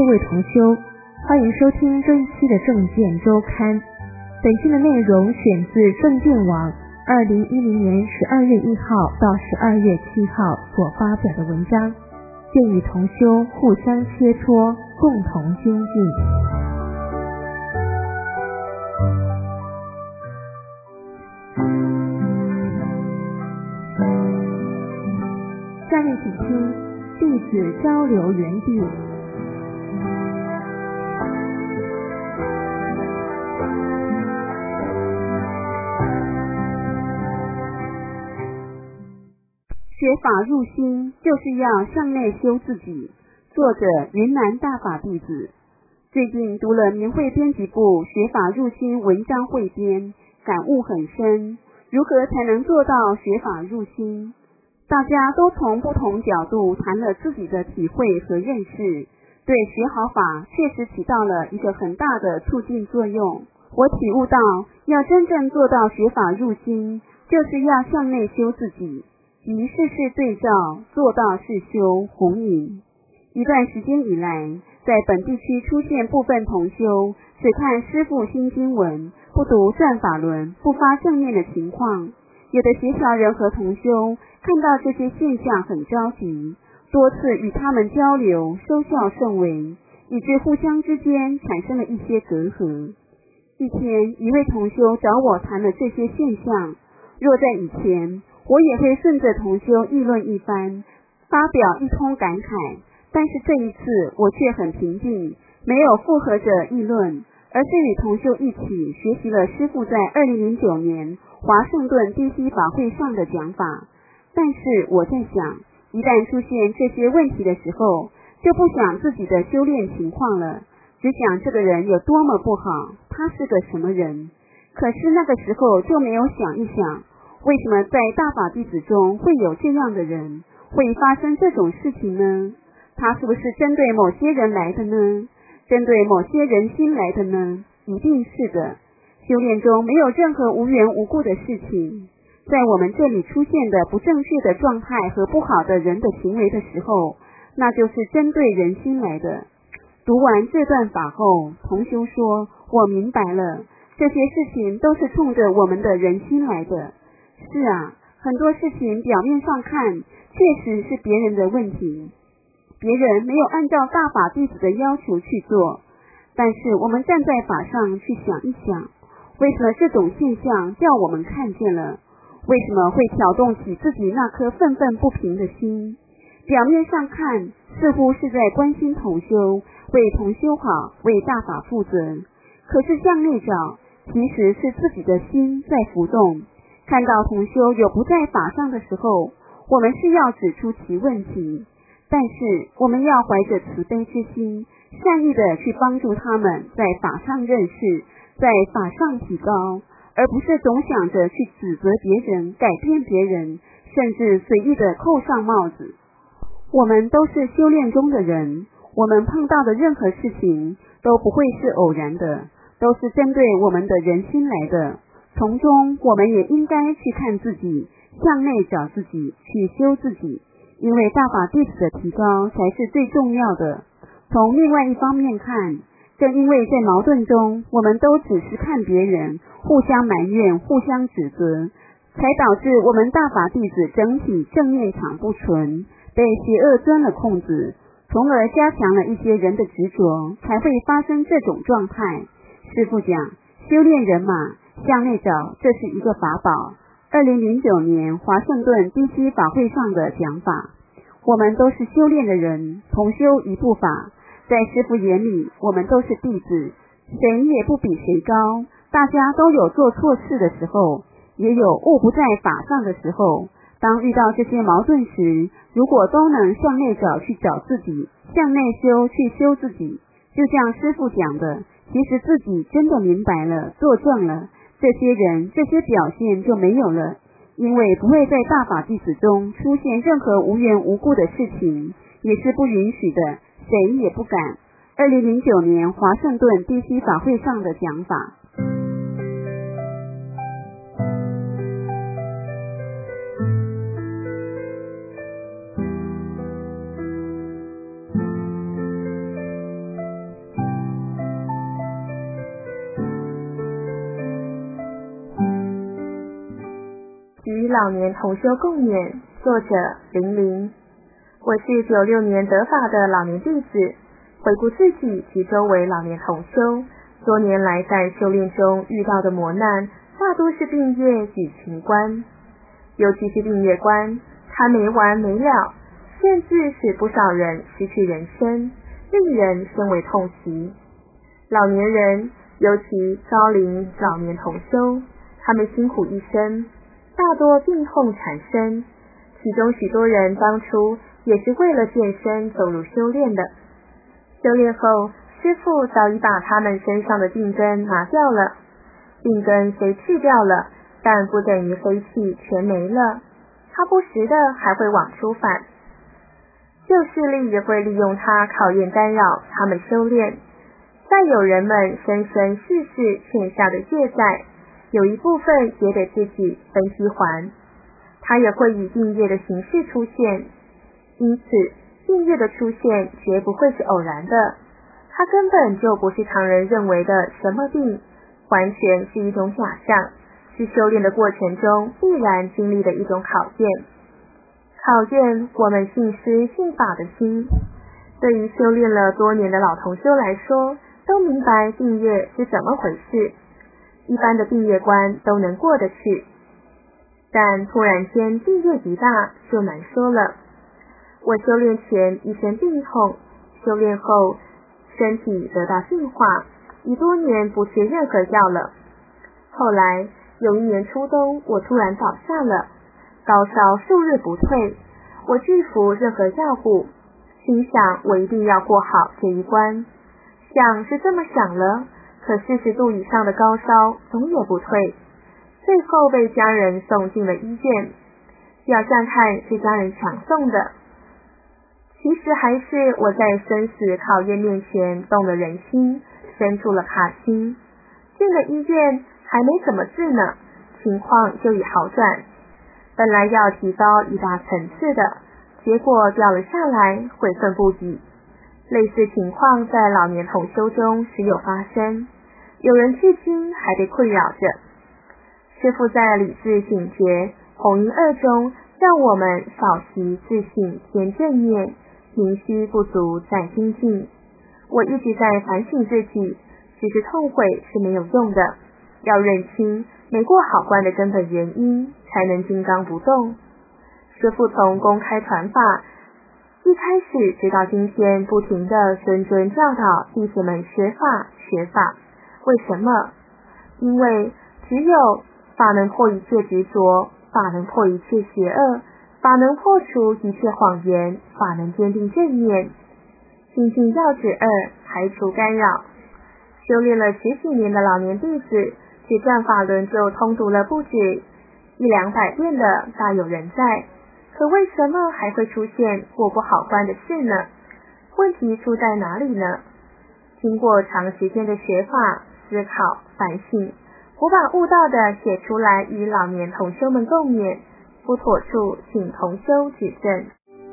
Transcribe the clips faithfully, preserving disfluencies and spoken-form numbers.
位同修，欢迎收听这一期的证件周刊。本期的内容选自证件网二零一零年十二月一号到十二月七号所发表的文章，建议同修互相切磋，共同精进。下面请听弟子交流园地。 学法入心，就是要向内修自己。作者云南大法弟子。最近读了明慧编辑部学法入心文章汇编，感悟很深。如何才能做到学法入心？大家都从不同角度谈了自己的体会和认识，对学好法确实起到了一个很大的促进作用。我体悟到，要真正做到学法入心，就是要向内修自己，即事事对照，做到事修弘引。一段时间以来，在本地区出现部分同修只看师父新经文，不读转法轮，不发正念的情况。有的学校人和同修看到这些现象很着急，多次与他们交流，收效甚微，以致互相之间产生了一些隔阂。一天，一位同修找我谈了这些现象。若在以前，我也会顺着同修议论一番，发表一通感慨，但是这一次我却很平静，没有附和着议论，而是与同修一起学习了师父在二零零九年华盛顿 D C 法会上的讲法。但是我在想，一旦出现这些问题的时候，就不想自己的修炼情况了，只想这个人有多么不好，他是个什么人。可是那个时候就没有想一想，为什么在大法弟子中会有这样的人，会发生这种事情呢？他是不是针对某些人来的呢？针对某些人心来的呢？一定是的。修炼中没有任何无缘无故的事情，在我们这里出现的不正确的状态和不好的人的行为的时候，那就是针对人心来的。读完这段法后，同修说，我明白了，这些事情都是冲着我们的人心来的。是啊，很多事情表面上看确实是别人的问题，别人没有按照大法弟子的要求去做，但是我们站在法上去想一想，为什么这种现象叫我们看见了？为什么会挑动起自己那颗愤愤不平的心？表面上看似乎是在关心同修，为同修好，为大法负责，可是向内找，其实是自己的心在浮动。看到同修有不在法上的时候，我们是要指出其问题，但是我们要怀着慈悲之心，善意的去帮助他们在法上认识，在法上提高，而不是总想着去指责别人，改变别人，甚至随意的扣上帽子。我们都是修炼中的人，我们碰到的任何事情都不会是偶然的，都是针对我们的人心来的。从中我们也应该去看自己，向内找自己，去修自己，因为大法弟子的提高才是最重要的。从另外一方面看，正因为在矛盾中我们都只是看别人，互相埋怨，互相指责，才导致我们大法弟子整体正念场不纯，被邪恶钻了空子，从而加强了一些人的执着，才会发生这种状态。师父讲，修炼人嘛，向内找，这是一个法宝。二零零九年华盛顿 D C 法会上的讲法，我们都是修炼的人，同修一部法，在师父眼里，我们都是弟子，谁也不比谁高，大家都有做错事的时候，也有悟不在法上的时候。当遇到这些矛盾时，如果都能向内找，去找自己，向内修，去修自己，就像师父讲的，其实自己真的明白了，做正了，这些人这些表现就没有了，因为不会在大法弟子中出现任何无缘无故的事情，也是不允许的，谁也不敢。二零零九年华盛顿 D C 法会上的讲法。 与老年同修共勉，作者林林。我是九六年得法的老年弟子，回顾自己及周围老年同修，多年来在修炼中遇到的磨难，大多是病业与情关。尤其是病业关，它没完没了，甚至使不少人失去人生，令人深为痛惜。老年人，尤其高龄老年同修，他们辛苦一生，大多病痛缠身，其中许多人当初也是为了健身走入修炼的。修炼后，师父早已把他们身上的病根拿掉了，病根虽去掉了，但不等于飞气全没了，他不时的还会往出返。旧势力也会利用它考验干扰他们修炼。再有人们生生世世欠下的业债，有一部分也得自己分批还，它也会以病业的形式出现。因此病业的出现绝不会是偶然的，它根本就不是常人认为的什么病，完全是一种假象，是修炼的过程中必然经历的一种考验，考验我们信师信法的心。对于修炼了多年的老同修来说，都明白病业是怎么回事，一般的病业关都能过得去，但突然间病业极大就难说了。我修炼前一身病痛，修炼后身体得到净化，已多年不吃任何药了。后来有一年初冬，我突然倒下了，高烧数日不退，我拒服任何药物，心想我一定要过好这一关。想是这么想了，可四十度以上的高烧总也不退，最后被家人送进了医院。表象看是家人强送的，其实还是我在生死考验面前动了人心，生出了怕心。进了医院还没怎么治呢，情况就已好转，本来要提高一大层次的，结果掉了下来，悔愤不已。类似情况在老年同修中时有发生，有人至今还被困扰着。师父在理智警觉红音二中，让我们少习自省先正念，明虚不足再精进。我一直在反省自己，只是痛悔是没有用的，要认清没过好关的根本原因，才能金刚不动。师父从公开传法一开始直到今天，不停地谆谆教导弟子们学法学法。为什么？因为只有法能破一切执着，法能破一切邪恶，法能破除一切谎言，法能坚定正念。精进要旨二，排除干扰。修炼了十几年的老年弟子，只转法轮就通读了不止一两百遍的大有人在。可为什么还会出现过不好关的事呢？问题出在哪里呢？经过长时间的学法、思考、反省，我把悟到的写出来与老年同修们共勉，不妥处请同修指正。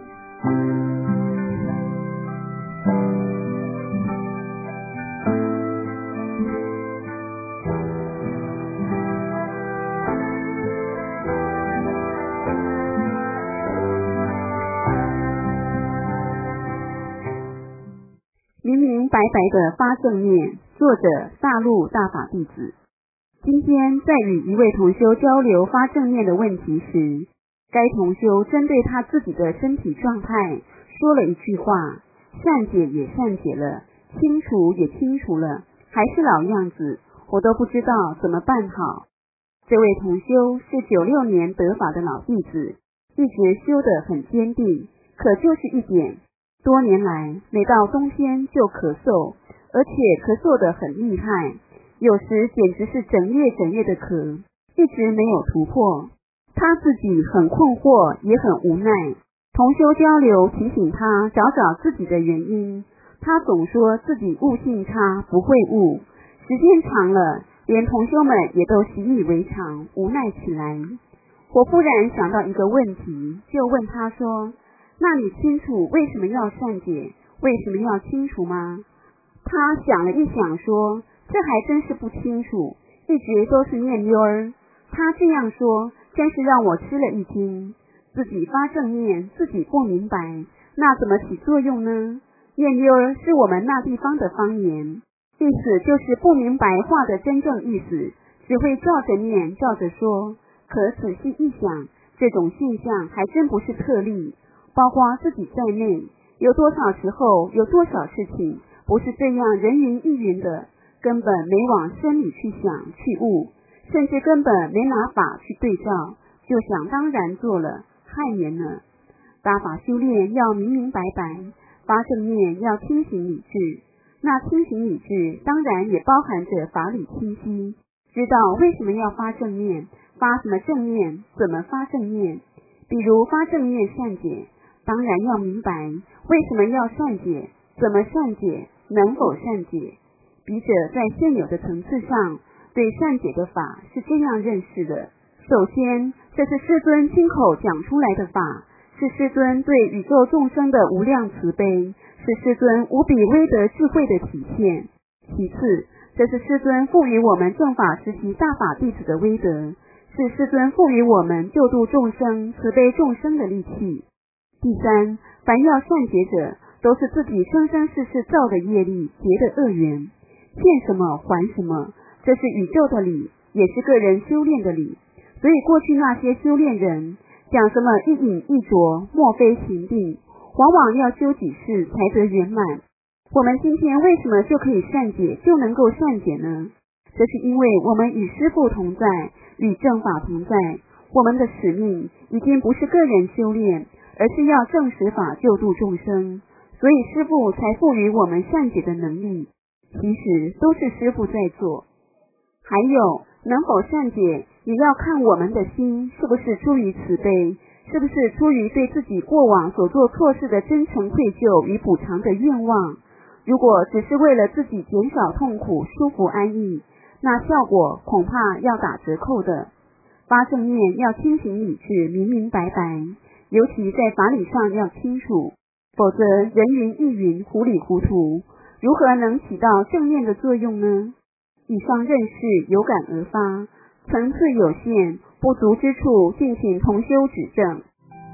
明明白白的发正念，作者大陆大法弟子。今天在与一位同修交流发正念的问题时，该同修针对他自己的身体状态说了一句话，善解也善解了，清除也清除了，还是老样子，我都不知道怎么办好。这位同修是九六年得法的老弟子，一直修得很坚定，可就是一点，多年来每到冬天就咳嗽，而且咳嗽得很厉害，有时简直是整夜整夜的咳，一直没有突破。他自己很困惑，也很无奈。同修交流提醒他找找自己的原因，他总说自己悟性差，不会悟。时间长了，连同修们也都习以为常，无奈起来。我忽然想到一个问题，就问他说，那你清楚为什么要善解，为什么要清除吗？他想了一想说，这还真是不清楚，一直都是念溜儿。他这样说， 真是让我吃了一惊。自己发正念，自己不明白，那怎么起作用呢？念溜儿是我们那地方的方言，意思就是不明白话的真正意思，只会照着念，照着说。可仔细一想，这种现象还真不是特例，包括自己在内，有多少时候，有多少事情不是这样人云亦云的，根本没往深里去想去悟，甚至根本没拿法去对照，就想当然做了，害人呢。大法修炼要明明白白，发正念要清醒理智，那清醒理智当然也包含着法理清晰，知道为什么要发正念，发什么正念，怎么发正念。比如发正念善解，当然要明白为什么要善解，怎么善解，能否善解。笔者在现有的层次上对善解的法是这样认识的：首先，这是师尊亲口讲出来的法，是师尊对宇宙众生的无量慈悲，是师尊无比威德智慧的体现。其次，这是师尊赋予我们正法实习大法弟子的威德，是师尊赋予我们救度众生、慈悲众生的力气。第三，凡要善解者，都是自己生生世世造的业力结的恶缘，现什么还什么，这是宇宙的理，也是个人修炼的理。所以过去那些修炼人讲什么一饮一啄，莫非行定，往往要修几世才得圆满。我们今天为什么就可以善解，就能够善解呢？这是因为我们与师父同在，与正法同在，我们的使命已经不是个人修炼，而是要正实法救度众生，所以师父才赋予我们善解的能力，其实都是师父在做。还有，能否善解也要看我们的心是不是出于慈悲，是不是出于对自己过往所做错事的真诚愧疚与补偿的愿望。如果只是为了自己减少痛苦、舒服安逸，那效果恐怕要打折扣的。发正念要清醒理智，明明白白，尤其在法理上要清楚，否则人云亦云，糊里糊涂，如何能起到正面的作用呢？以上认识有感而发，层次有限，不足之处，敬请同修指正。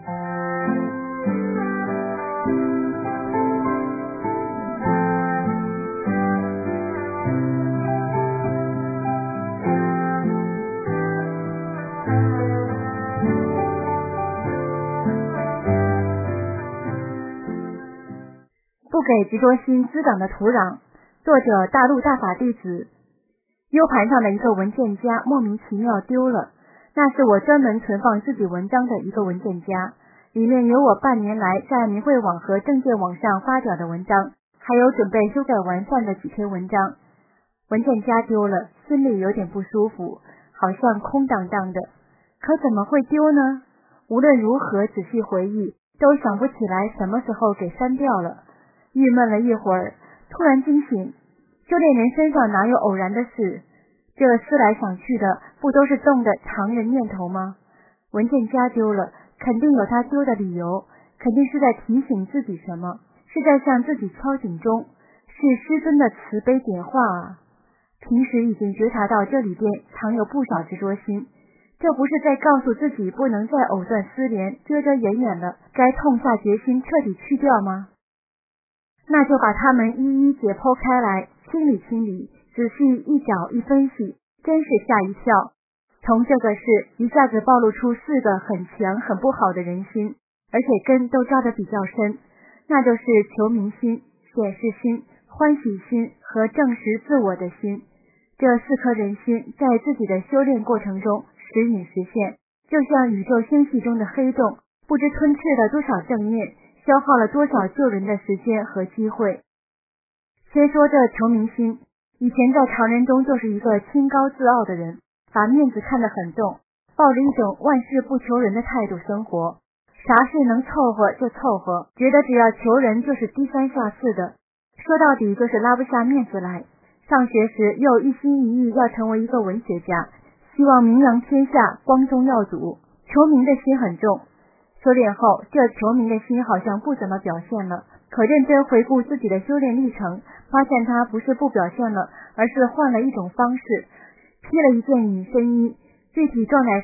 不给执着心滋长的土壤。作者大陆大法弟子。U 盘上的一个文件夹莫名其妙丢了，那是我专门存放自己文章的一个文件夹，里面有我半年来在明慧网和正见网上发表的文章，还有准备修改完善的几篇文章。文件夹丢了，心里有点不舒服，好像空荡荡的。可怎么会丢呢？无论如何仔细回忆，都想不起来什么时候给删掉了。郁闷了一会儿，突然惊醒，修炼人身上哪有偶然的事？这思来想去的，不都是动的常人念头吗？文件夹丢了，肯定有他丢的理由，肯定是在提醒自己什么，是在向自己敲警钟，是师尊的慈悲点化啊！平时已经觉察到这里边藏有不少执着心，这不是在告诉自己不能再藕断丝连，遮遮掩掩了，该痛下决心彻底去掉吗？那就把它们一一解剖开来，清理清理，仔细一找一分析，真是吓一跳。从这个事一下子暴露出四个很强很不好的人心，而且根都扎得比较深，那就是求名心、显示心、欢喜心和证实自我的心。这四颗人心在自己的修炼过程中时隐时现，就像宇宙星系中的黑洞，不知吞噬了多少正念，消耗了多少救人的时间和机会。先说这求名心，以前在常人中就是一个清高自傲的人，把面子看得很重，抱着一种万事不求人的态度生活，啥事能凑合就凑合，觉得只要求人就是低三下四的，说到底就是拉不下面子来。上学时又一心一意要成为一个文学家，希望名扬天下，光宗耀祖，求名的心很重。修炼后，这求名的心好像不怎么表现了，可认真回顾自己的修炼历程，发现他不是不表现了，而是换了一种方式，披了一件隐身衣，具体状态是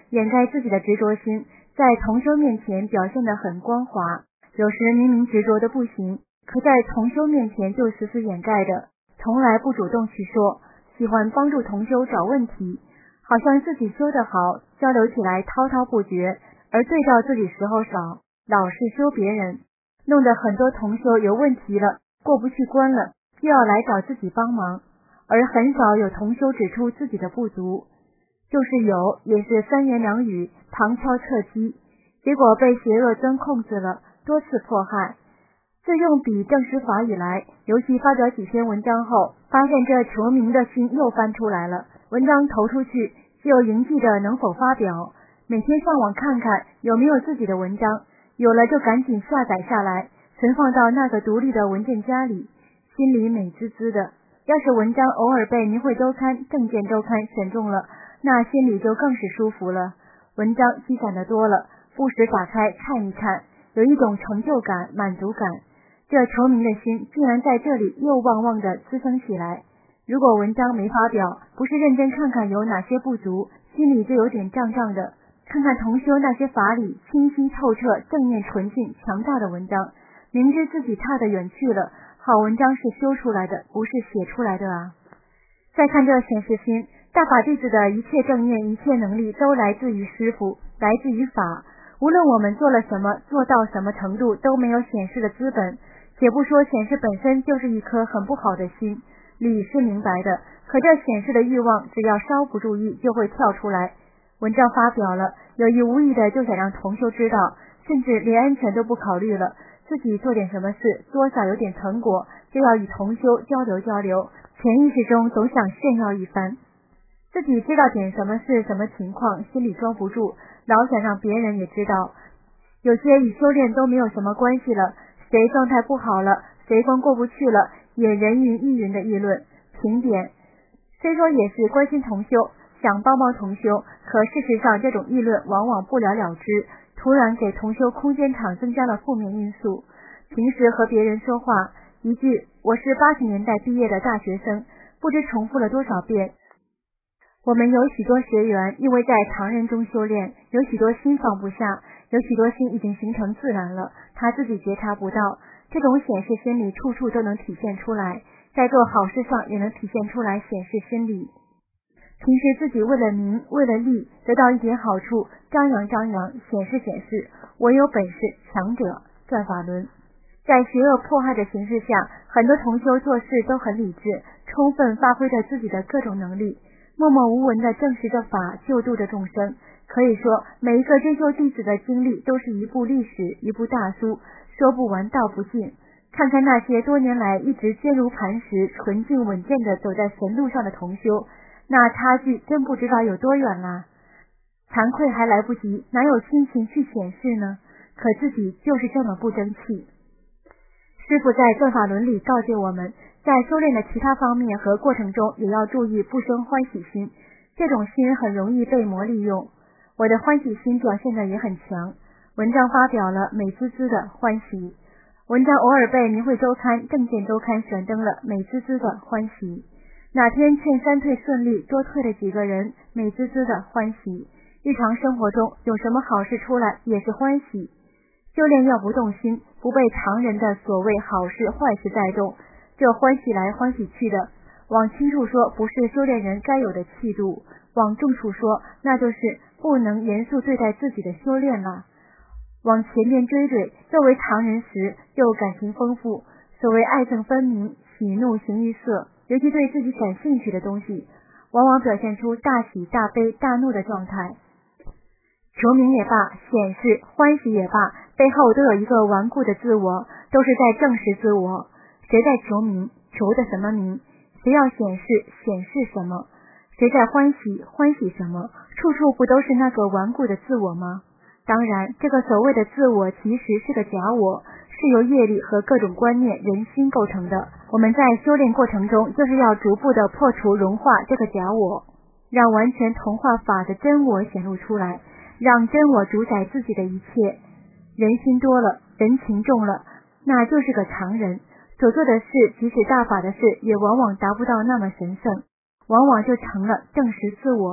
掩盖自己的执着心，在同修面前表现得很光滑，有时明明执着的不行，可在同修面前就死死掩盖的，从来不主动去说，喜欢帮助同修找问题，好像自己修得好，交流起来滔滔不绝，而对照自己时候少，老是修别人，弄得很多同修有问题了，过不去关了，又要来找自己帮忙，而很少有同修指出自己的不足，就是有也是三言两语旁敲侧击，结果被邪恶钻控制了，多次迫害。自用笔证实法以来，尤其发表几篇文章后，发现这求名的心又翻出来了，文章投出去就迎继着能否发表，每天上网看看有没有自己的文章，有了就赶紧下载下来，存放到那个独立的文件夹里，心里美滋滋的。要是文章偶尔被明慧周刊、正见周刊选中了，那心里就更是舒服了。文章积攒的多了，不时打开看一看，有一种成就感、满足感。这求名的心竟然在这里又旺旺的滋生起来。如果文章没发表，不是认真看看有哪些不足，心里就有点胀胀的。看看同修那些法理清晰透彻、正面纯净、强大的文章，明知自己差得远去了，好文章是修出来的，不是写出来的啊。再看这显示心，大法弟子的一切正念、一切能力都来自于师父，来自于法。无论我们做了什么，做到什么程度，都没有显示的资本。且不说显示本身就是一颗很不好的心，理是明白的，可这显示的欲望只要稍不注意就会跳出来。文章发表了，有意无意的就想让同修知道，甚至连安全都不考虑了，自己做点什么事，多少有点成果，就要与同修交流交流，潜意识中总想炫耀一番。自己知道点什么事什么情况，心里装不住，老想让别人也知道。有些与修炼都没有什么关系了，谁状态不好了，谁关过不去了，也人云亦云的议论评点。虽说也是关心同修，想帮帮同修，可事实上这种议论往往不了了之，突然给同修空间场增加了负面因素。平时和别人说话，一句我是八十年代毕业的大学生，不知重复了多少遍。我们有许多学员因为在常人中修炼，有许多心放不下，有许多心已经形成自然了，他自己觉察不到。这种显示心理处处都能体现出来，在做好事上也能体现出来显示心理。平时自己为了名为了利得到一点好处，张扬张扬，显示显示，我有本事，强者转法轮。在邪恶迫害的形势下，很多同修做事都很理智，充分发挥着自己的各种能力，默默无闻地证实着法，救度着众生。可以说每一个真修弟子的经历都是一部历史，一部大书，说不完道不尽。看看那些多年来一直坚如磐石、纯净稳健地走在神路上的同修，那差距真不知道有多远啦。惭愧还来不及，哪有心情去显示呢？可自己就是这么不争气。师父在正法伦里告诫我们，在修炼的其他方面和过程中也要注意不生欢喜心，这种心很容易被魔利用。我的欢喜心表现得也很强，文章发表了，美滋滋的欢喜。文章偶尔被明慧周刊、正见周刊选登了，美滋滋的欢喜。哪天劝三退顺利，多退了几个人，美滋滋的欢喜。日常生活中有什么好事出来，也是欢喜。修炼要不动心，不被常人的所谓好事坏事带动，这欢喜来欢喜去的，往轻处说不是修炼人该有的气度，往重处说那就是不能严肃对待自己的修炼了。往前面追追，作为常人时又感情丰富，所谓爱憎分明，喜怒形于色，尤其对自己感兴趣的东西，往往表现出大喜大悲大怒的状态。求名也罢，显示欢喜也罢，背后都有一个顽固的自我，都是在证实自我。谁在求名，求的什么名？谁要显示，显示什么？谁在欢喜，欢喜什么？处处不都是那个顽固的自我吗？当然，这个所谓的自我其实是个假我，是由业力和各种观念、人心构成的。我们在修炼过程中，就是要逐步的破除、融化这个假我，让完全同化法的真我显露出来，让真我主宰自己的一切。人心多了，人情重了，那就是个常人，所做的事即使大法的事，也往往达不到那么神圣，往往就成了证实自我。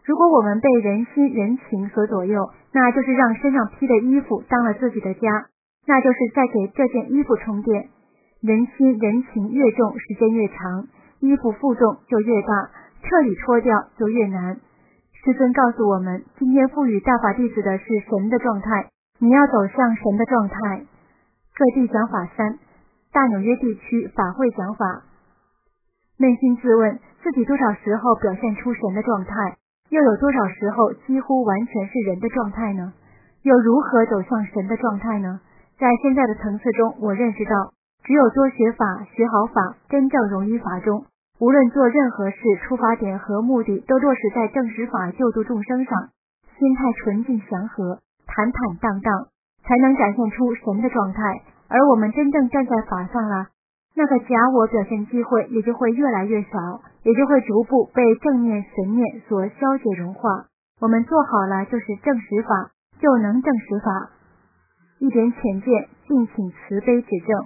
如果我们被人心人情所左右，那就是让身上披的衣服当了自己的家，那就是在给这件衣服充电。人心人情越重，时间越长，衣服负重就越大，彻底脱掉就越难。师尊告诉我们，今天赋予大法弟子的是神的状态，你要走向神的状态。各地讲法三，大纽约地区法会讲法。扪心自问，自己多少时候表现出神的状态，又有多少时候几乎完全是人的状态呢？又如何走向神的状态呢？在现在的层次中，我认识到，只有多学法，学好法，真正融于法中，无论做任何事，出发点和目的都落实在正实法救度众生上，心态纯净祥和，坦坦荡荡，才能展现出神的状态。而我们真正站在法上了，那个假我表现机会也就会越来越少，也就会逐步被正念神念所消解融化。我们做好了就是正实法，就能正实法。一点浅见，敬请慈悲指正。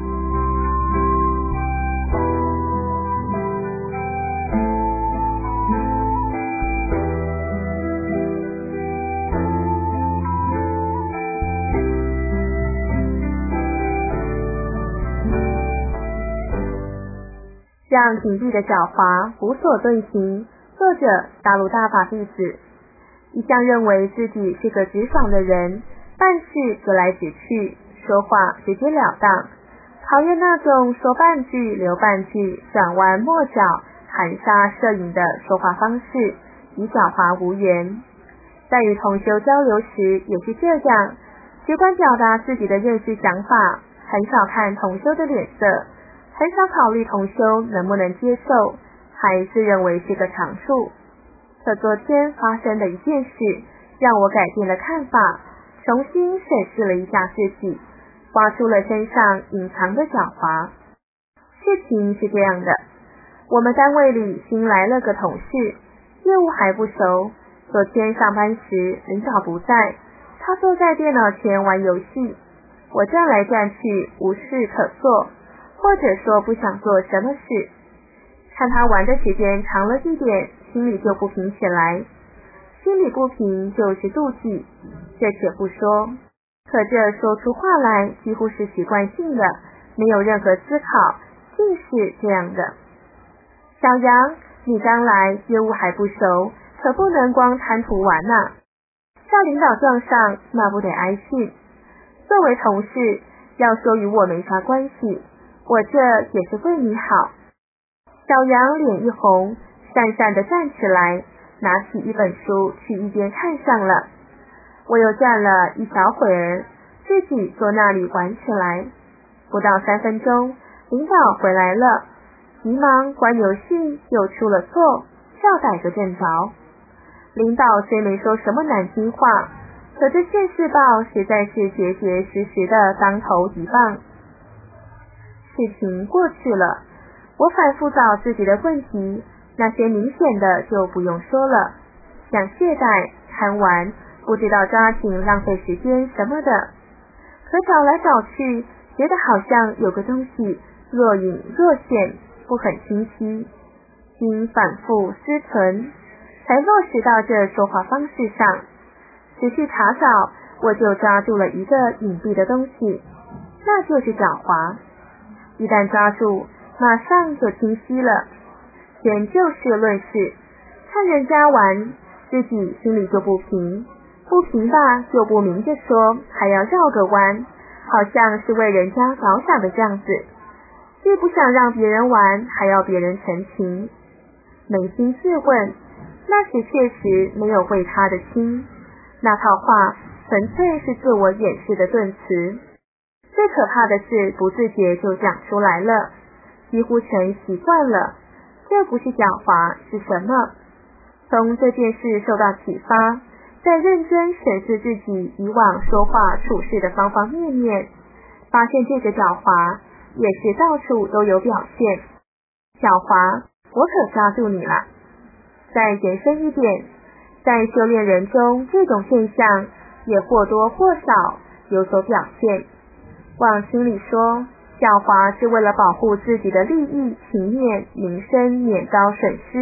让紧闭的狡猾无所遁形。作者大陆大法弟子。一向认为自己是个直爽的人，办事直来直去，说话直截了当，讨厌那种说半句留半句，转弯抹角，含沙射影的说话方式，与狡猾无缘。在与同修交流时也是这样，只管表达自己的认识想法，很少看同修的脸色，很少考虑同修能不能接受，还自认为是个长处。可昨天发生的一件事让我改变了看法，重新审视了一下自己，挖出了身上隐藏的狡猾。事情是这样的，我们单位里新来了个同事，业务还不熟。昨天上班时领导不在，他坐在电脑前玩游戏，我站来站去无事可做，或者说不想做什么事。看他玩的时间长了一点，心里就不平起来。心里不平就是妒忌，这且不说，可这说出话来几乎是习惯性的，没有任何思考，竟是这样的。小杨，你刚来，业务还不熟，可不能光贪图玩啊，叫领导撞上，那不得挨训。作为同事，要说与我没啥关系，我这也是为你好。小杨脸一红，讪讪地站起来，拿起一本书去一边看上了。我又站了一小会儿，自己坐那里玩起来。不到三分钟，领导回来了，急忙关游戏，又出了错，跳逮个正着。领导虽没说什么难听话，可这现世报实在是结结实实的当头一棒。事情过去了，我反复找自己的问题，那些明显的就不用说了，想懈怠、贪玩、不知道抓紧、浪费时间什么的。可找来找去，觉得好像有个东西若隐若现，不很清晰。经反复思忖，才落实到这说话方式上。仔细查找，我就抓住了一个隐蔽的东西，那就是狡猾。一旦抓住，马上就清晰了。先就事论事，看人家玩，自己心里就不平，不平吧就不明着说，还要绕个弯，好像是为人家着想的样子，既不想让别人玩，还要别人成情。扪心自问，那时确实没有为他的心，那套话纯粹是自我掩饰的顿词。最可怕的是不自觉就讲出来了，几乎成习惯了。这不是狡猾是什么？从这件事受到启发，在认真审视自己以往说话处事的方方面面，发现这个狡猾也是到处都有表现。狡猾，我可抓住你了。再延伸一点，在修炼人中，这种现象也或多或少有所表现。往心里说，狡猾是为了保护自己的利益、情面、名声免遭损失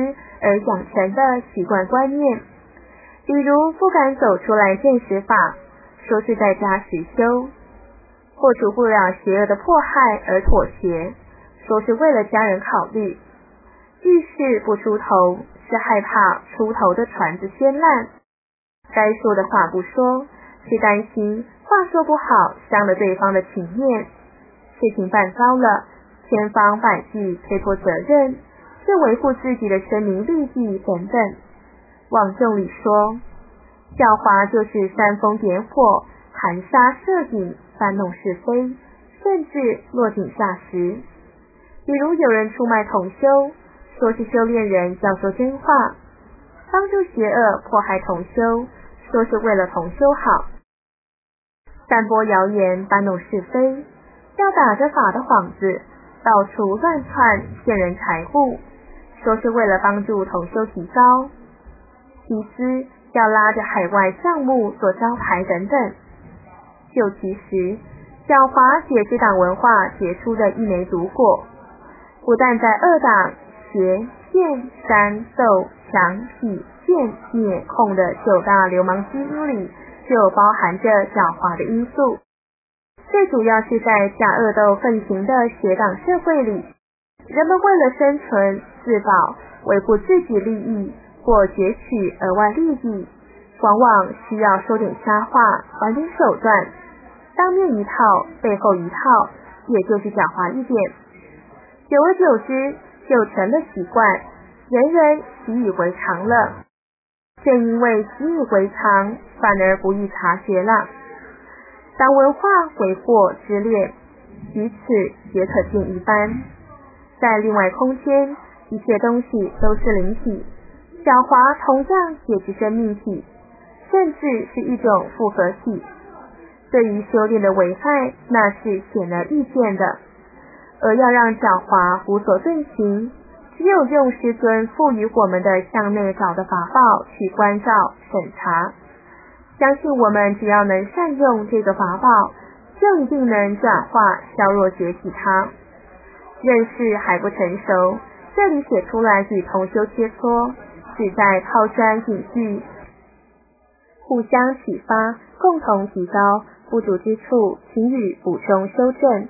而养成的习惯观念，比如不敢走出来见识法，说是在家实修；或除不了邪恶的迫害而妥协，说是为了家人考虑；遇事不出头，是害怕出头的船子先烂；该说的话不说，是担心话说不好伤了对方的情面；事情办糟了，千方百计推脱责任，是维护自己的生命利益等等。往重里说，狡猾就是煽风点火，含沙射影，搬弄是非，甚至落井下石。比如有人出卖同修，说是修炼人要说真话，帮助邪恶迫害同修，说是为了同修好，散播谣言，搬弄是非，要打着法的幌子到处乱窜，骗人财物，说是为了帮助同修提高，其次要拉着海外项目做招牌等等。就其实，狡猾也是党文化结出的一枚毒果，不但在二党邪、见、煽、斗、强、痞、贱、灭、控的九大流氓基因里，就包含着狡猾的因素。最主要是在假恶斗盛行的邪党社会里，人们为了生存、自保、维护自己利益或攫取额外利益，往往需要说点瞎话，玩点手段，当面一套，背后一套，也就是狡猾一点。久而久之，就成了习惯，人人习以为常了。正因为习以为常，反而不易察觉了。当文化为祸之列，于此也可见一斑。在另外空间，一切东西都是灵体，狡猾同样也是生命体，甚至是一种复合体。对于修炼的危害，那是显而易见的。而要让狡猾无所遁形，只有用师尊赋予我们的向内找的法宝去关照审查。相信我们只要能善用这个法宝，就一定能转化削弱崛起它。认识还不成熟，这里写出来与同修切磋，旨在抛砖引玉，互相启发，共同提高，不足之处请予补充修正。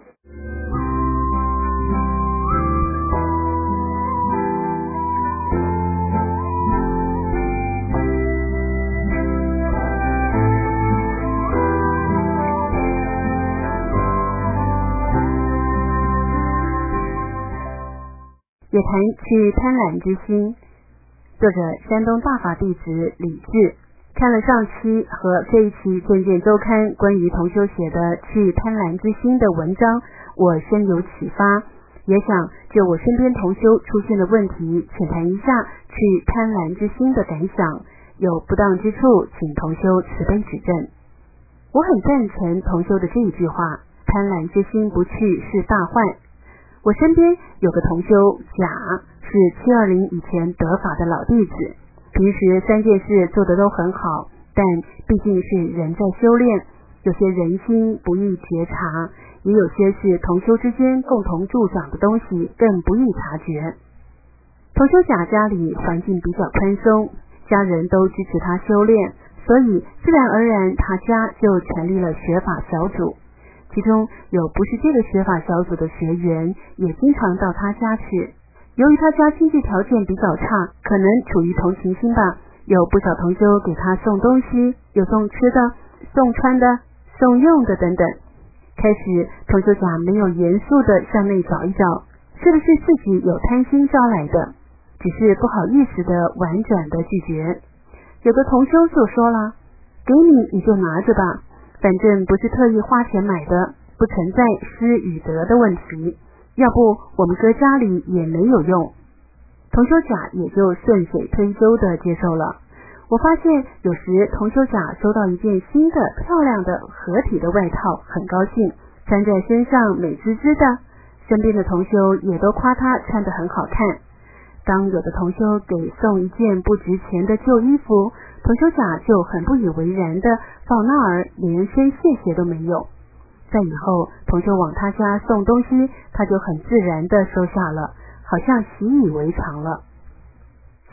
也谈去贪婪之心，作者山东大法弟子李志。看了上期和这一期正见周刊关于同修写的去贪婪之心的文章，我深有启发，也想就我身边同修出现的问题浅谈一下去贪婪之心的感想，有不当之处请同修慈悲指正。我很赞成同修的这一句话，贪婪之心不去是大患。我身边有个同修甲，是七二零以前得法的老弟子，平时三件事做得都很好，但毕竟是人在修炼，有些人心不易觉察，也有些是同修之间共同助长的东西更不易察觉。同修甲家里环境比较宽松，家人都支持他修炼，所以自然而然他家就成立了学法小组，其中有不是这个学法小组的学员也经常到他家去。由于他家经济条件比较差，可能处于同情心吧，有不少同修给他送东西，有送吃的、送穿的、送用的等等。开始同修甲没有严肃的向内找一找，是不是自己有贪心招来的，只是不好意思的婉转的拒绝。有的同修就说了，给你你就拿着吧，反正不是特意花钱买的，不存在失与得的问题，要不我们搁家里也没有用。同修甲也就顺水推舟的接受了。我发现有时同修甲收到一件新的漂亮的合体的外套，很高兴，穿在身上美滋滋的，身边的同修也都夸他穿得很好看。当有的同修给送一件不值钱的旧衣服，同修甲就很不以为然的放那儿，连声谢谢都没有。在以后同修往他家送东西，他就很自然的收下了，好像习以为常了。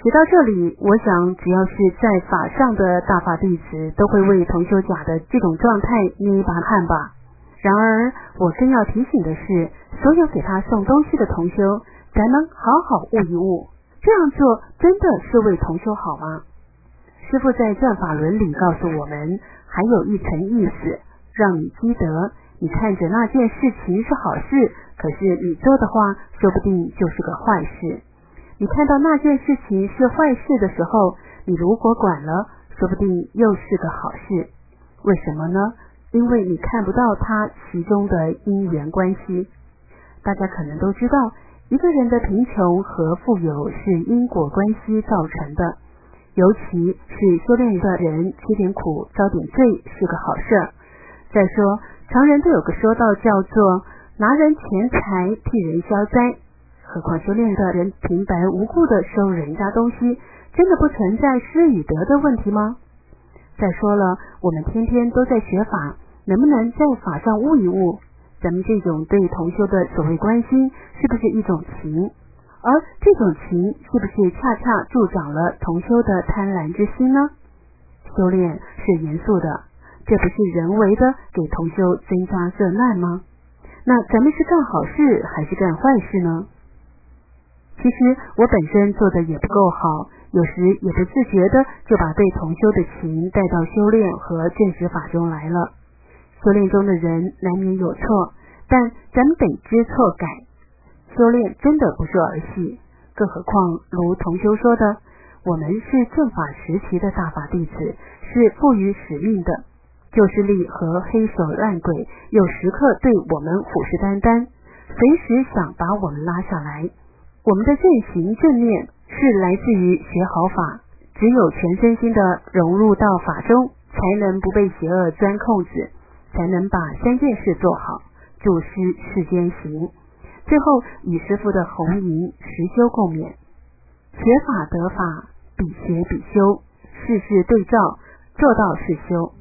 写到这里，我想只要是在法上的大法弟子都会为同修甲的这种状态捏一把汗吧。然而我更要提醒的是，所有给他送东西的同修，咱们好好悟一悟，这样做真的是为同修好吗？师父在转法轮里告诉我们，还有一层意思，让你积德，你看着那件事情是好事，可是你做的话说不定就是个坏事。你看到那件事情是坏事的时候，你如果管了，说不定又是个好事。为什么呢？因为你看不到它其中的因缘关系。大家可能都知道，一个人的贫穷和富有是因果关系造成的，尤其是修炼的人吃点苦遭点罪是个好事。再说，常人都有个说道叫做拿人钱财替人消灾，何况修炼的人平白无故的收人家东西，真的不存在失与得的问题吗？再说了，我们天天都在学法，能不能在法上悟一悟？咱们这种对同修的所谓关心，是不是一种情？而这种情是不是恰恰助长了同修的贪婪之心呢？修炼是严肃的，这不是人为的给同修增加热难吗？那咱们是干好事还是干坏事呢？其实我本身做的也不够好，有时也不自觉的就把对同修的情带到修炼和正实法中来了。修炼中的人难免有错，但咱们得知错改。修炼真的不是儿戏，更何况如同修说的，我们是正法时期的大法弟子，是赋予使命的。旧势力和黑手烂鬼有时刻对我们虎视眈眈，随时想把我们拉下来。我们的正行正念是来自于学好法，只有全身心的融入到法中，才能不被邪恶钻空子，才能把三件事做好，助师世间行。最后与师父的弘淫实修共勉，学法得法，比学比修，事事对照，做到是修。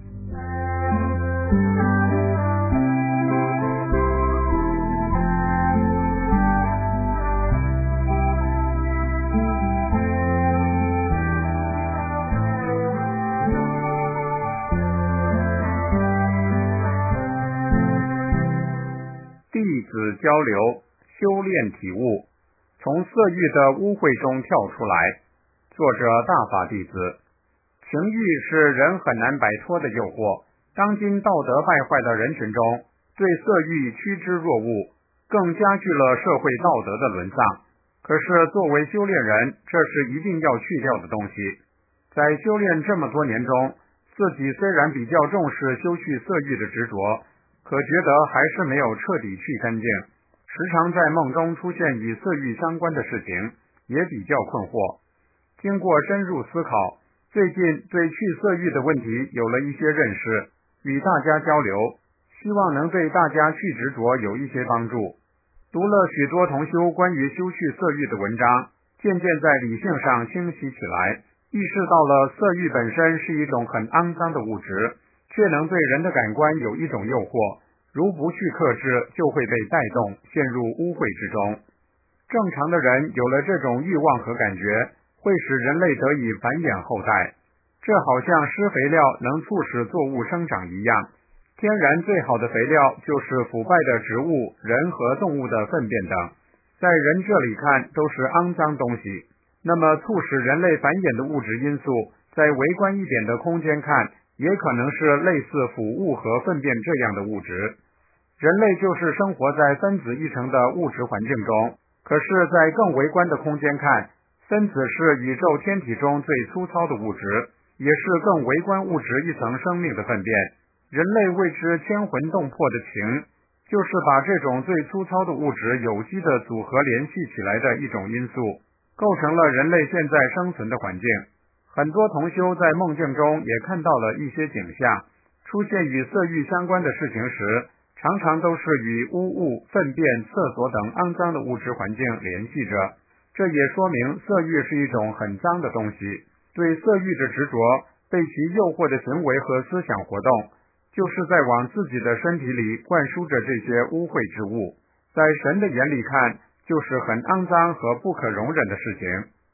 弟子交流，修炼体悟，从色欲的污秽中跳出来。作者大法弟子。情欲是人很难摆脱的诱惑，当今道德败坏的人群中，对色欲趋之若鹜，更加剧了社会道德的沦丧。可是作为修炼人，这是一定要去掉的东西。在修炼这么多年中，自己虽然比较重视修去色欲的执着，可觉得还是没有彻底去干净，时常在梦中出现与色欲相关的事情，也比较困惑。经过深入思考，最近对去色欲的问题有了一些认识，与大家交流，希望能对大家去执着有一些帮助。读了许多同修关于修去色欲的文章，渐渐在理性上清晰起来，意识到了色欲本身是一种很肮脏的物质，却能对人的感官有一种诱惑，如不去克制，就会被带动，陷入污秽之中。正常的人有了这种欲望和感觉，会使人类得以繁衍后代。这好像施肥料能促使作物生长一样，天然最好的肥料就是腐败的植物、人和动物的粪便等，在人这里看都是肮脏东西。那么促使人类繁衍的物质因素，在微观一点的空间看，也可能是类似腐物和粪便这样的物质。人类就是生活在分子一层的物质环境中，可是在更微观的空间看，分子是宇宙天体中最粗糙的物质，也是更微观物质一层生命的粪便。人类为之牵魂动魄的情，就是把这种最粗糙的物质有机的组合联系起来的一种因素，构成了人类现在生存的环境。很多同修在梦境中也看到了一些景象，出现与色欲相关的事情时，常常都是与污物、粪便、厕所等肮脏的物质环境联系着。这也说明色欲是一种很脏的东西，对色欲的执着，被其诱惑的行为和思想活动，就是在往自己的身体里灌输着这些污秽之物，在神的眼里看，就是很肮脏和不可容忍的事情。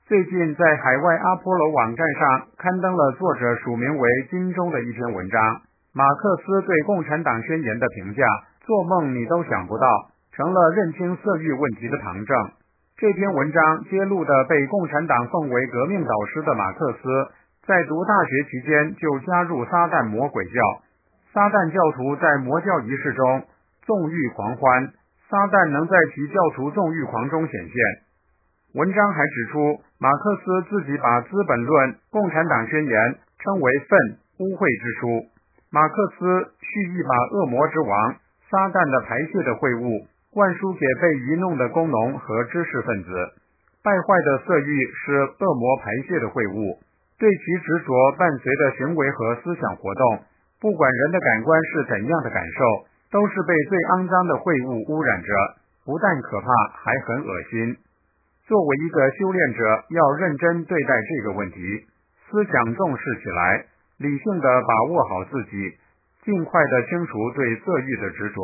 最近在海外阿波罗网站上刊登了作者署名为金钟的一篇文章，马克思对共产党宣言的评价，做梦你都想不到，成了认清色欲问题的旁证。这篇文章揭露的被共产党奉为革命导师的马克思，在读大学期间就加入撒旦魔鬼教，撒旦教徒在魔教仪式中纵欲狂欢，撒旦能在其教徒纵欲狂中显现。文章还指出，马克思自己把《资本论》《共产党宣言》称为粪污秽之书。马克思蓄意把恶魔之王撒旦的排泄的秽物灌输给被愚弄的工农和知识分子。败坏的色欲是恶魔排泄的秽物，对其执着伴随的行为和思想活动，不管人的感官是怎样的感受，都是被最肮脏的秽物污染着，不但可怕，还很恶心。作为一个修炼者，要认真对待这个问题，思想重视起来，理性地把握好自己，尽快地清除对色欲的执着。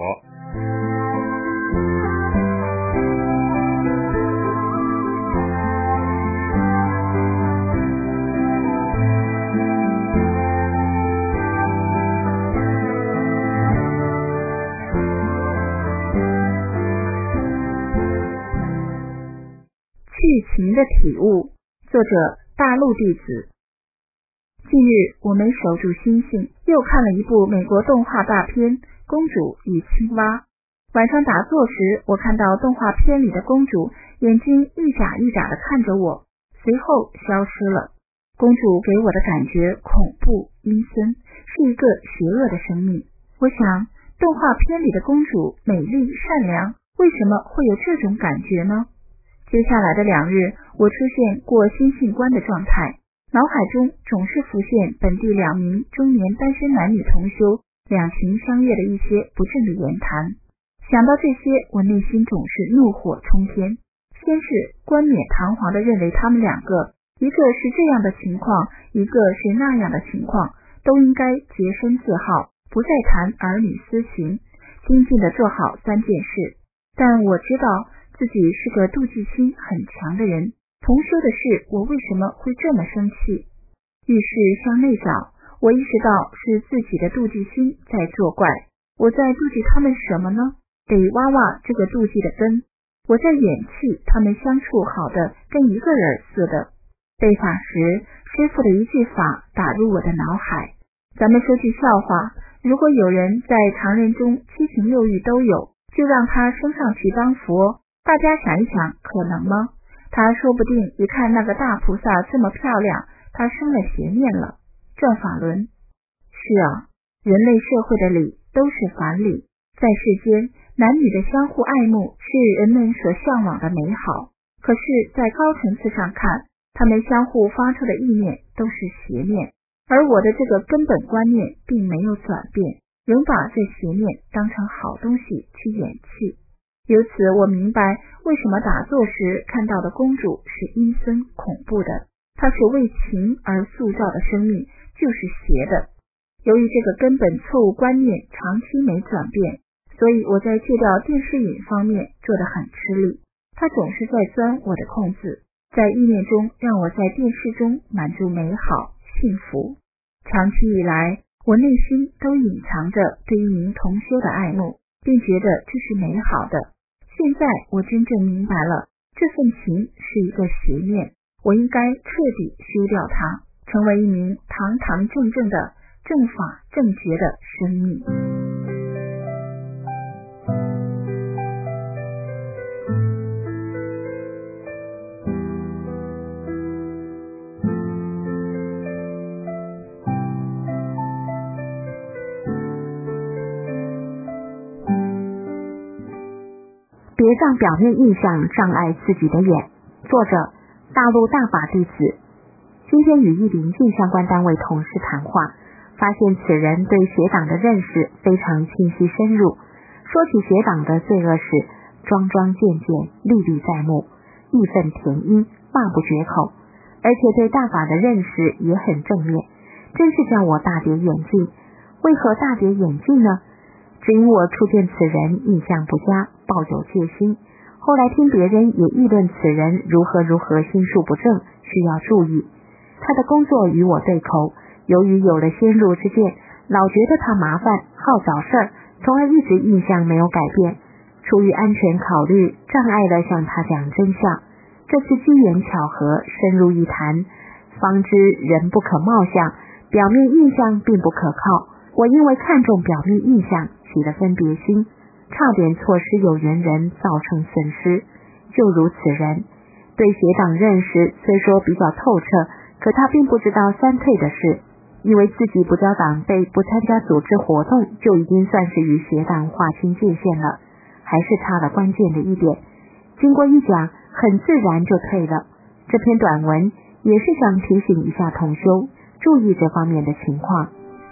剧情的体悟，作者大陆弟子。近日我们守住星星，又看了一部美国动画大片《公主与青蛙》。晚上打坐时，我看到动画片里的公主眼睛一眨一眨地看着我，随后消失了。公主给我的感觉恐怖阴森，是一个邪恶的生命。我想，动画片里的公主美丽善良，为什么会有这种感觉呢？接下来的两日，我出现过心性观的状态，脑海中总是浮现本地两名中年单身男女同修两情相悦的一些不正的言谈。想到这些，我内心总是怒火冲天。先是冠冕堂皇地认为他们两个，一个是这样的情况，一个是那样的情况，都应该洁身自好，不再谈儿女私情，精进地做好三件事。但我知道自己是个妒忌心很强的人，同修的事我为什么会这么生气？遇事向内找，我意识到是自己的妒忌心在作怪。我在妒忌他们什么呢？得挖挖这个妒忌的根。我在演气他们相处好的跟一个人似的。背法时，师父的一句法打入我的脑海。咱们说句笑话，如果有人在常人中七情六欲都有，就让他升上去当佛，大家想一想，可能吗？他说不定一看那个大菩萨这么漂亮，他生了邪念了。转法轮。是啊，人类社会的理都是反理。在世间，男女的相互爱慕是人们所向往的美好，可是在高层次上看，他们相互发出的意念都是邪念，而我的这个根本观念并没有转变，仍把这邪念当成好东西去演戏。由此我明白为什么打坐时看到的公主是阴森恐怖的，她是为情而塑造的生命，就是邪的。由于这个根本错误观念长期没转变，所以我在戒掉电视瘾方面做得很吃力。它总是在钻我的空子，在意念中让我在电视中满足美好幸福。长期以来，我内心都隐藏着对一名同修的爱慕，并觉得这是美好的。现在我真正明白了，这份情是一个邪念，我应该彻底修掉它，成为一名堂堂正正的正法正觉的生命。 别让表面印象障碍自己的眼。作者：大陆大法弟子。今天与一邻近相关单位同事谈话，发现此人对学党的认识非常清晰深入，说起学党的罪恶事，桩桩件件历历在目，义愤填膺，骂不绝口，而且对大法的认识也很正面，真是叫我大跌眼镜。为何大跌眼镜呢？只因我初见此人印象不佳，抱有戒心，后来听别人也议论此人如何如何心术不正， 需要注意。他的工作与我对口，由于有了先入之见，老觉得他麻烦好找事儿，从而一直印象没有改变。出于安全考虑，障碍了向他讲真相。这次机缘巧合，深入一谈，方知人不可貌相，表面印象并不可靠。我因为看重表面印象，起了分别心，差点错失有缘人，造成损失。就如此人，对邪党认识虽说比较透彻，可他并不知道三退的事，以为自己不交党费，不参加组织活动，就已经算是与邪党划清界限了，还是差了关键的一点。经过一讲，很自然就退了。这篇短文也是想提醒一下同修，注意这方面的情况。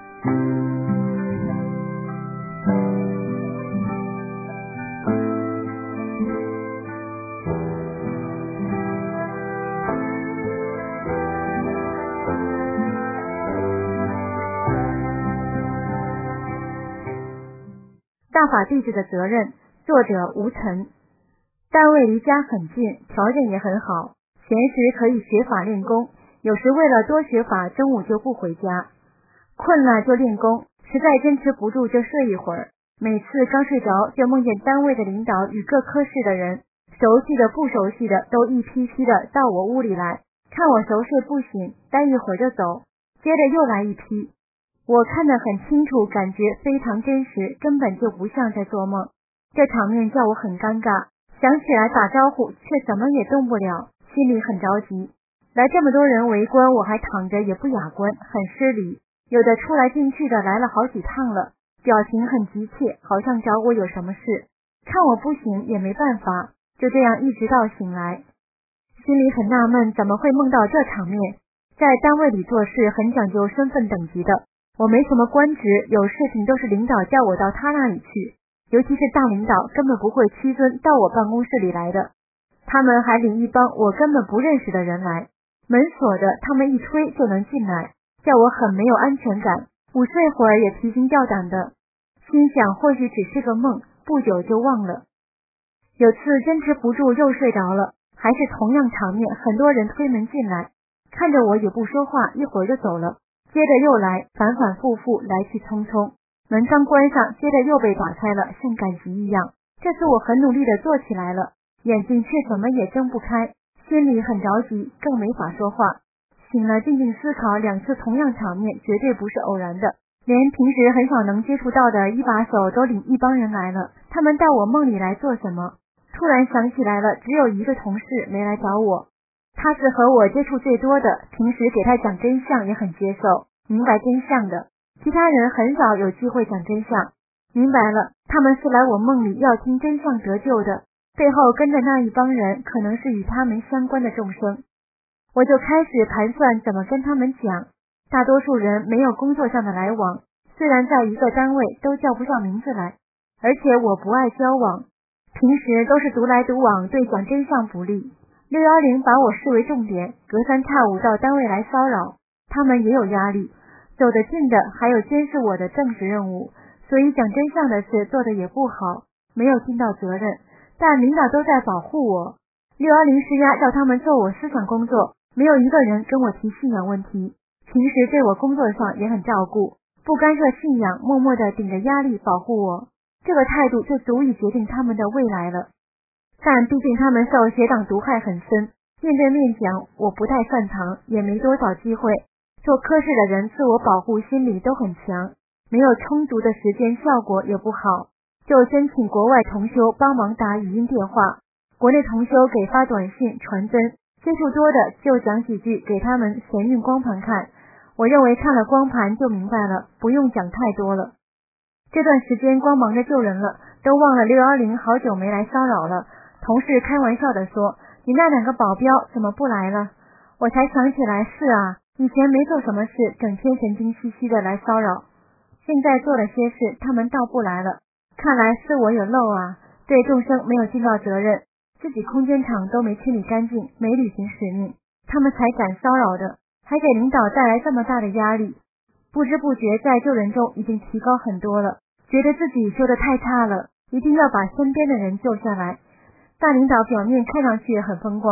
大法弟子的责任，作者吴岑。单位离家很近，条件也很好，闲时可以学法练功，有时为了多学法，中午就不回家，困了就练功，实在坚持不住就睡一会儿。每次刚睡着，就梦见单位的领导与各科室的人，熟悉的不熟悉的都一批批的到我屋里来，看我熟睡不醒，待一会儿就走，接着又来一批。我看得很清楚，感觉非常真实，根本就不像在做梦。这场面叫我很尴尬，想起来打招呼却怎么也动不了，心里很着急。来这么多人围观，我还躺着也不雅观，很失礼。有的出来进去的来了好几趟了，表情很急切，好像找我有什么事，看我不醒也没办法，就这样一直到醒来。心里很纳闷，怎么会梦到这场面。在单位里做事很讲究身份等级的，我没什么官职，有事情都是领导叫我到他那里去，尤其是大领导根本不会屈尊到我办公室里来的，他们还领一帮我根本不认识的人来，门锁的，他们一推就能进来，叫我很没有安全感，午睡会儿也提心吊胆的，心想或许只是个梦，不久就忘了。有次坚持不住又睡着了，还是同样场面，很多人推门进来，看着我也不说话，一会儿就走了，接着又来，反反复复，来去匆匆。门刚关上，接着又被打开了，像赶集一样。这次我很努力地坐起来了，眼睛却怎么也睁不开，心里很着急，更没法说话。醒了静静思考，两次同样场面绝对不是偶然的，连平时很少能接触到的一把手都领一帮人来了，他们到我梦里来做什么？突然想起来了，只有一个同事没来找我，他是和我接触最多的，平时给他讲真相也很接受，明白真相的，其他人很少有机会讲真相。明白了，他们是来我梦里要听真相得救的，背后跟着那一帮人可能是与他们相关的众生。我就开始盘算怎么跟他们讲，大多数人没有工作上的来往，虽然在一个单位都叫不上名字来，而且我不爱交往，平时都是独来独往，对讲真相不利。六一零把我视为重点，隔三差五到单位来骚扰，他们也有压力，走得近的还有监视我的正式任务，所以讲真相的事做得也不好，没有尽到责任，但领导都在保护我。六一零施压叫他们做我思想工作，没有一个人跟我提信仰问题，平时对我工作上也很照顾，不干涉信仰，默默地顶着压力保护我，这个态度就足以决定他们的未来了。但毕竟他们受邪党毒害很深，面对面讲我不太擅长，也没多少机会，做科室的人自我保护心理都很强，没有充足的时间，效果也不好，就先请国外同修帮忙打语音电话，国内同修给发短信传真，接触多的就讲几句给他们闲运光盘看，我认为看了光盘就明白了，不用讲太多了。这段时间光忙着救人了，都忘了六一零好久没来骚扰了，同事开玩笑地说，你那两个保镖怎么不来了？我才想起来，是啊，以前没做什么事，整天神经兮兮的来骚扰，现在做了些事，他们倒不来了，看来是我有漏啊，对众生没有尽到责任，自己空间场都没清理干净，没履行使命，他们才敢骚扰的，还给领导带来这么大的压力，不知不觉在救人中已经提高很多了，觉得自己修得太差了，一定要把身边的人救下来。大领导表面看上去很风光，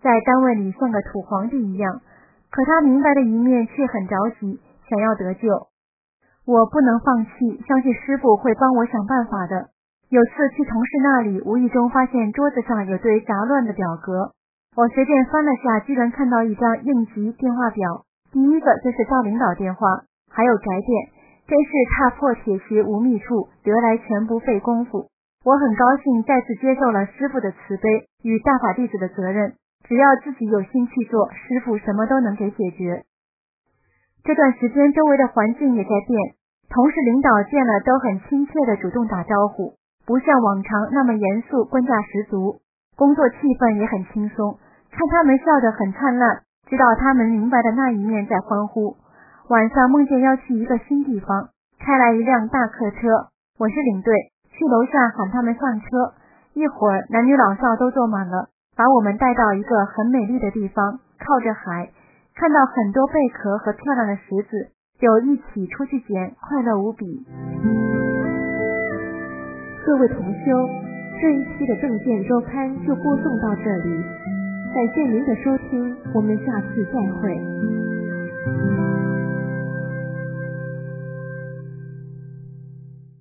在单位里像个土皇帝一样，可他明白的一面却很着急，想要得救。我不能放弃，相信师父会帮我想办法的。有次去同事那里，无意中发现桌子上有堆杂乱的表格，我随便翻了下，居然看到一张应急电话表，第一个就是赵领导电话，还有宅电，真是踏破铁鞋无觅处，得来全不费工夫。我很高兴再次接受了师父的慈悲与大法弟子的责任，只要自己有心去做，师父什么都能给解决。这段时间周围的环境也在变，同事领导见了都很亲切地主动打招呼，不像往常那么严肃，官架十足，工作气氛也很轻松，看他们笑得很灿烂，知道他们明白的那一面在欢呼。晚上梦见要去一个新地方，开来一辆大客车，我是领队，去楼下喊他们上车，一会儿男女老少都坐满了，把我们带到一个很美丽的地方，靠着海，看到很多贝壳和漂亮的石子，就一起出去捡，快乐无比。 各位同修，这一期的正见周刊就播送到这里，感谢您的收听，我们下次再会。